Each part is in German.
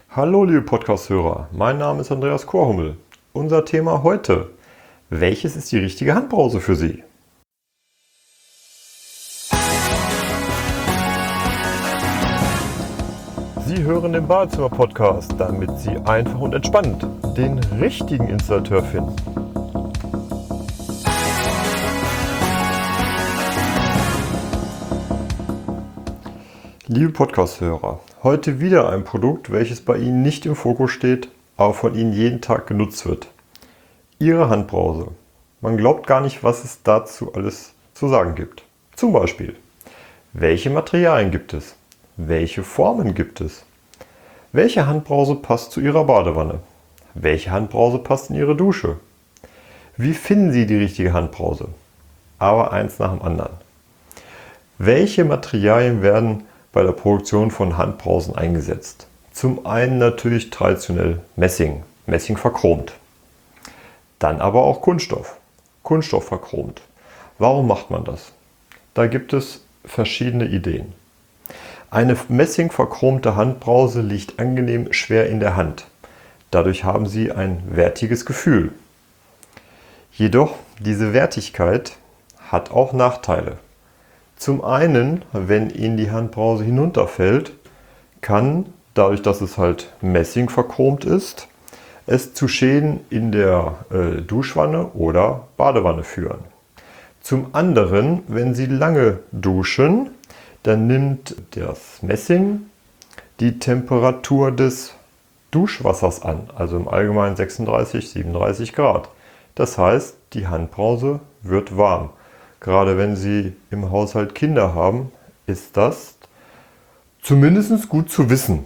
Hallo liebe Podcast-Hörer, mein Name ist Andreas Korhummel. Unser Thema heute: Welches ist die richtige Handbrause für Sie? Sie hören den Badezimmer-Podcast, damit Sie einfach und entspannt den richtigen Installateur finden. Liebe Podcast-Hörer, heute wieder ein Produkt, welches bei Ihnen nicht im Fokus steht, aber von Ihnen jeden Tag genutzt wird. Ihre Handbrause. Man glaubt gar nicht, was es dazu alles zu sagen gibt. Zum Beispiel: Welche Materialien gibt es? Welche Formen gibt es? Welche Handbrause passt zu Ihrer Badewanne? Welche Handbrause passt in Ihre Dusche? Wie finden Sie die richtige Handbrause? Aber eins nach dem anderen. Welche Materialien werden bei der Produktion von Handbrausen eingesetzt? Zum einen natürlich traditionell Messing, Messing verchromt. Dann aber auch Kunststoff, Kunststoff verchromt. Warum macht man das? Da gibt es verschiedene Ideen. Eine Messing verchromte Handbrause liegt angenehm schwer in der Hand. Dadurch haben Sie ein wertiges Gefühl. Jedoch, diese Wertigkeit hat auch Nachteile. Zum einen, wenn Ihnen die Handbrause hinunterfällt, kann, dadurch, dass es halt Messing verchromt ist, es zu Schäden in der Duschwanne oder Badewanne führen. Zum anderen, wenn Sie lange duschen, dann nimmt das Messing die Temperatur des Duschwassers an, also im Allgemeinen 36, 37 Grad. Das heißt, die Handbrause wird warm. Gerade wenn Sie im Haushalt Kinder haben, ist das zumindest gut zu wissen.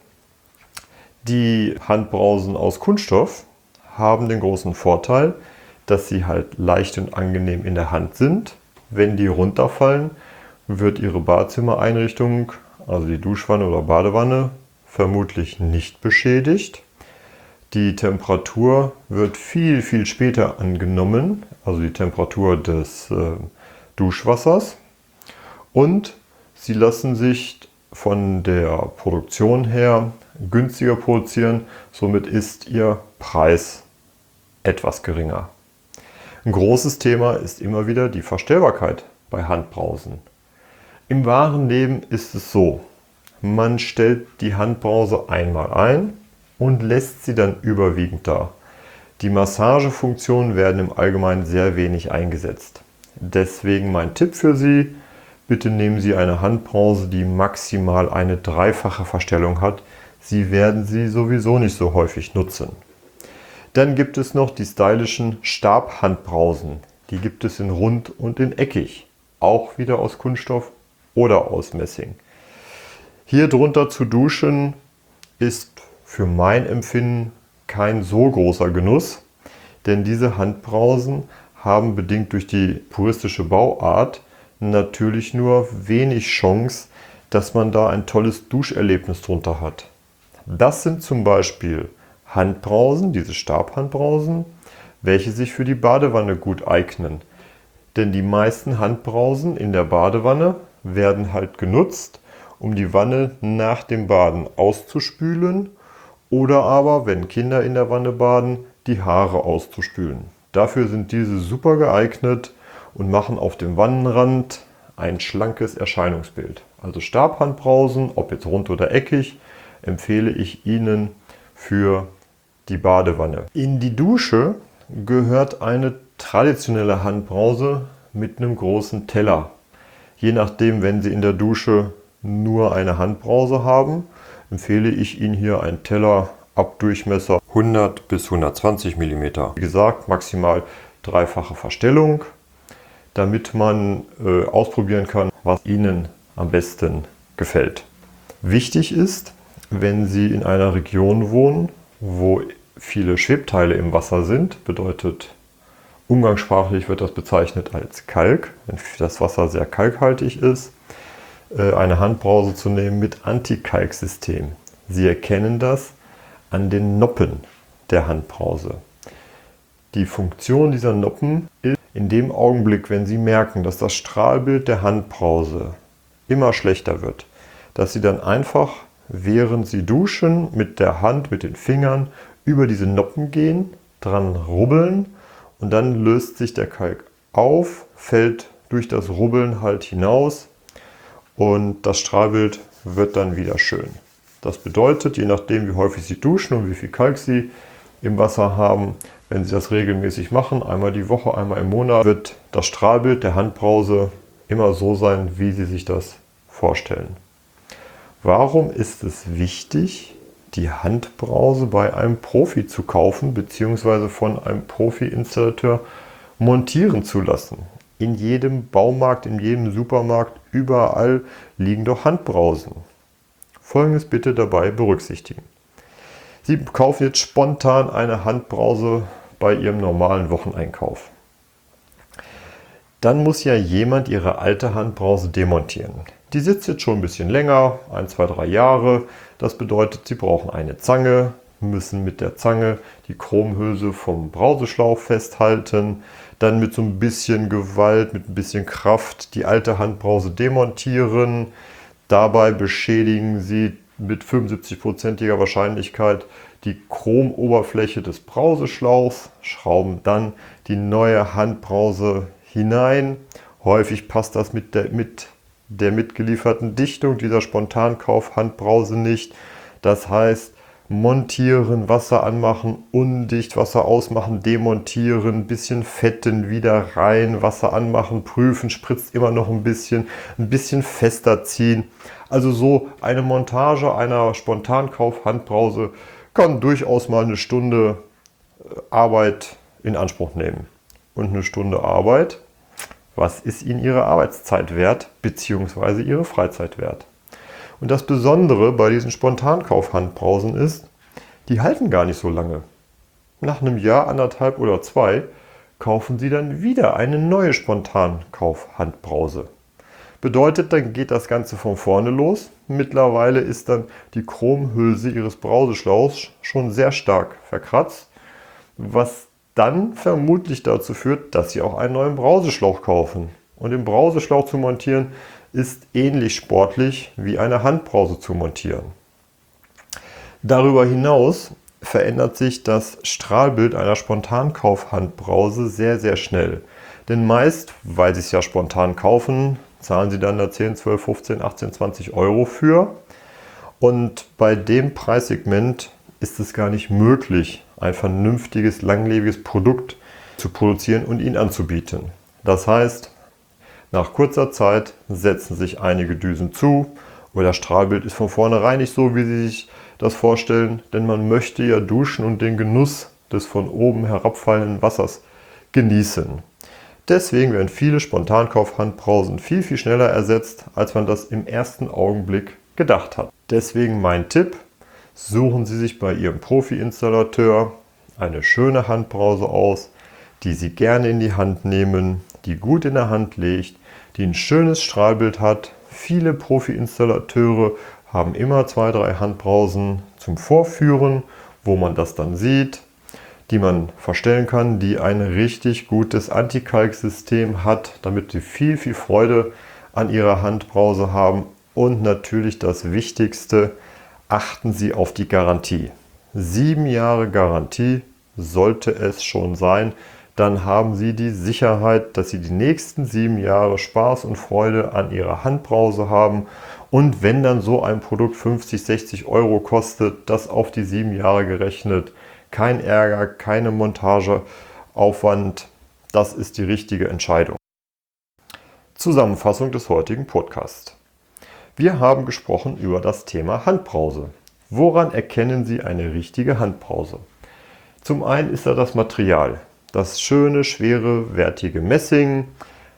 Die Handbrausen aus Kunststoff haben den großen Vorteil, dass sie halt leicht und angenehm in der Hand sind. Wenn die runterfallen, wird Ihre Badezimmereinrichtung, also die Duschwanne oder Badewanne, vermutlich nicht beschädigt. Die Temperatur wird viel, viel später angenommen, also die Temperatur des Duschwassers. Und sie lassen sich von der Produktion her günstiger produzieren, somit ist Ihr Preis etwas geringer. Ein großes Thema ist immer wieder die Verstellbarkeit bei Handbrausen. Im wahren Leben ist es so: Man stellt die Handbrause einmal ein und lässt sie dann überwiegend da. Die Massagefunktionen werden im Allgemeinen sehr wenig eingesetzt. Deswegen mein Tipp für Sie: Bitte nehmen Sie eine Handbrause, die maximal eine dreifache Verstellung hat. Sie werden sie sowieso nicht so häufig nutzen. Dann gibt es noch die stylischen Stabhandbrausen. Die gibt es in rund und in eckig. Auch wieder aus Kunststoff oder aus Messing. Hier drunter zu duschen ist für mein Empfinden kein so großer Genuss, denn diese Handbrausen haben bedingt durch die puristische Bauart natürlich nur wenig Chance, dass man da ein tolles Duscherlebnis drunter hat. Das sind zum Beispiel Handbrausen, diese Stabhandbrausen, welche sich für die Badewanne gut eignen. Denn die meisten Handbrausen in der Badewanne werden halt genutzt, um die Wanne nach dem Baden auszuspülen oder aber, wenn Kinder in der Wanne baden, die Haare auszuspülen. Dafür sind diese super geeignet und machen auf dem Wannenrand ein schlankes Erscheinungsbild. Also Stabhandbrausen, ob jetzt rund oder eckig, empfehle ich Ihnen für die Badewanne. In die Dusche gehört eine traditionelle Handbrause mit einem großen Teller. Je nachdem, wenn Sie in der Dusche nur eine Handbrause haben, empfehle ich Ihnen hier einen Teller ab Durchmesser 100 bis 120 mm. Wie gesagt, maximal dreifache Verstellung, damit man ausprobieren kann, was Ihnen am besten gefällt. Wichtig ist, wenn Sie in einer Region wohnen, wo viele Schwebteile im Wasser sind, bedeutet umgangssprachlich wird das bezeichnet als Kalk, wenn das Wasser sehr kalkhaltig ist, eine Handbrause zu nehmen mit Antikalksystem. Sie erkennen das an den Noppen der Handbrause. Die Funktion dieser Noppen ist in dem Augenblick, wenn Sie merken, dass das Strahlbild der Handbrause immer schlechter wird, dass Sie dann einfach während Sie duschen, mit der Hand, mit den Fingern über diese Noppen gehen, dran rubbeln und dann löst sich der Kalk auf, fällt durch das Rubbeln halt hinaus und das Strahlbild wird dann wieder schön. Das bedeutet, je nachdem wie häufig Sie duschen und wie viel Kalk Sie im Wasser haben, wenn Sie das regelmäßig machen, einmal die Woche, einmal im Monat, wird das Strahlbild der Handbrause immer so sein, wie Sie sich das vorstellen. Warum ist es wichtig, die Handbrause bei einem Profi zu kaufen bzw. von einem Profi-Installateur montieren zu lassen? In jedem Baumarkt, in jedem Supermarkt, überall liegen doch Handbrausen. Folgendes bitte dabei berücksichtigen. Sie kaufen jetzt spontan eine Handbrause bei Ihrem normalen Wocheneinkauf. Dann muss ja jemand Ihre alte Handbrause demontieren. Die sitzt jetzt schon ein bisschen länger, 1, 2, 3 Jahre. Das bedeutet, Sie brauchen eine Zange, müssen mit der Zange die Chromhülse vom Brauseschlauch festhalten, dann mit so ein bisschen Gewalt, mit ein bisschen Kraft die alte Handbrause demontieren. Dabei beschädigen Sie mit 75%iger Wahrscheinlichkeit die Chromoberfläche des Brauseschlauchs, schrauben dann die neue Handbrause hinein. Häufig passt das mit der mitgelieferten Dichtung dieser Spontankauf-Handbrause nicht. Das heißt, montieren, Wasser anmachen, undicht, Wasser ausmachen, demontieren, bisschen fetten, wieder rein, Wasser anmachen, prüfen, spritzt immer noch ein bisschen fester ziehen. Also so eine Montage einer Spontankauf-Handbrause kann durchaus mal eine Stunde Arbeit in Anspruch nehmen. Und eine Stunde Arbeit, was ist Ihnen Ihre Arbeitszeit wert, beziehungsweise Ihre Freizeit wert? Und das Besondere bei diesen Spontankauf-Handbrausen ist, die halten gar nicht so lange. Nach einem Jahr, 1,5 oder 2, kaufen Sie dann wieder eine neue Spontankauf-Handbrause. Bedeutet, dann geht das Ganze von vorne los. Mittlerweile ist dann die Chromhülse Ihres Brauseschlauchs schon sehr stark verkratzt, was dann vermutlich dazu führt, dass Sie auch einen neuen Brauseschlauch kaufen. Und den Brauseschlauch zu montieren ist ähnlich sportlich wie eine Handbrause zu montieren. Darüber hinaus verändert sich das Strahlbild einer Spontankauf-Handbrause sehr, sehr schnell. Denn meist, weil Sie es ja spontan kaufen, zahlen Sie dann da 10, 12, 15, 18, 20 Euro für. Und bei dem Preissegment ist es gar nicht möglich, ein vernünftiges, langlebiges Produkt zu produzieren und Ihnen anzubieten. Das heißt, nach kurzer Zeit setzen sich einige Düsen zu oder das Strahlbild ist von vornherein nicht so, wie Sie sich das vorstellen, denn man möchte ja duschen und den Genuss des von oben herabfallenden Wassers genießen. Deswegen werden viele Spontankauf-Handbrausen viel, viel schneller ersetzt, als man das im ersten Augenblick gedacht hat. Deswegen mein Tipp: Suchen Sie sich bei Ihrem Profi-Installateur eine schöne Handbrause aus, die Sie gerne in die Hand nehmen, die gut in der Hand liegt, die ein schönes Strahlbild hat. Viele Profi-Installateure haben immer 2, 3 Handbrausen zum Vorführen, wo man das dann sieht, die man verstellen kann, die ein richtig gutes Antikalksystem hat, damit Sie viel, viel Freude an Ihrer Handbrause haben. Und natürlich das Wichtigste: Achten Sie auf die Garantie. 7 Jahre Garantie sollte es schon sein. Dann haben Sie die Sicherheit, dass Sie die nächsten 7 Jahre Spaß und Freude an Ihrer Handbrause haben. Und wenn dann so ein Produkt 50, 60 Euro kostet, das auf die 7 Jahre gerechnet, kein Ärger, keine Montageaufwand, das ist die richtige Entscheidung. Zusammenfassung des heutigen Podcasts. Wir haben gesprochen über das Thema Handbrause. Woran erkennen Sie eine richtige Handbrause? Zum einen ist da das Material. Das schöne, schwere, wertige Messing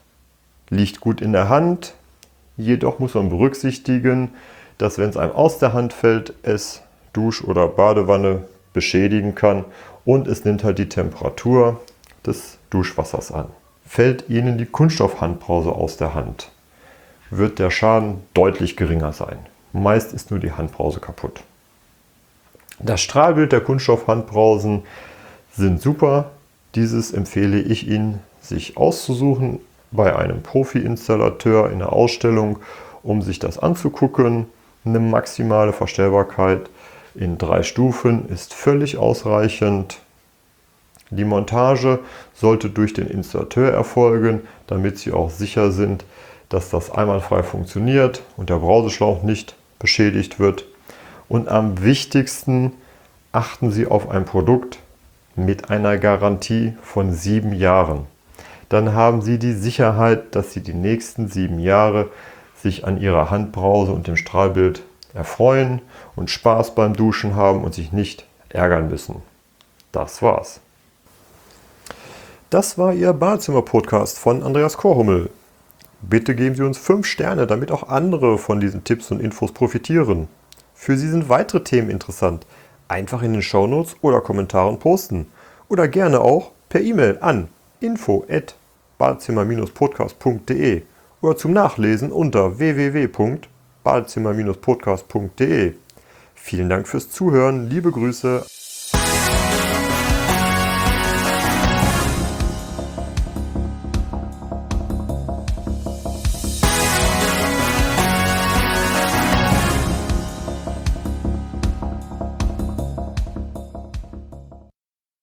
liegt gut in der Hand. Jedoch muss man berücksichtigen, dass wenn es einem aus der Hand fällt, es Dusch- oder Badewanne beschädigen kann und es nimmt halt die Temperatur des Duschwassers an. Fällt Ihnen die Kunststoffhandbrause aus der Hand, wird der Schaden deutlich geringer sein. Meist ist nur die Handbrause kaputt. Das Strahlbild der Kunststoffhandbrausen sind super. Dieses empfehle ich Ihnen, sich auszusuchen bei einem Profi-Installateur in der Ausstellung, um sich das anzugucken. Eine maximale Verstellbarkeit in 3 Stufen ist völlig ausreichend. Die Montage sollte durch den Installateur erfolgen, damit Sie auch sicher sind, dass das einwandfrei funktioniert und der Brauseschlauch nicht beschädigt wird. Und am wichtigsten, achten Sie auf ein Produkt mit einer Garantie von 7 Jahren. Dann haben Sie die Sicherheit, dass Sie die nächsten 7 Jahre sich an Ihrer Handbrause und dem Strahlbild erfreuen und Spaß beim Duschen haben und sich nicht ärgern müssen. Das war's. Das war Ihr Badezimmer-Podcast von Andreas Korhummel. Bitte geben Sie uns 5 Sterne, damit auch andere von diesen Tipps und Infos profitieren. Für Sie sind weitere Themen interessant. Einfach in den Shownotes oder Kommentaren posten. Oder gerne auch per E-Mail an info@badezimmer-podcast.de oder zum Nachlesen unter www.badezimmer-podcast.de. Vielen Dank fürs Zuhören, liebe Grüße.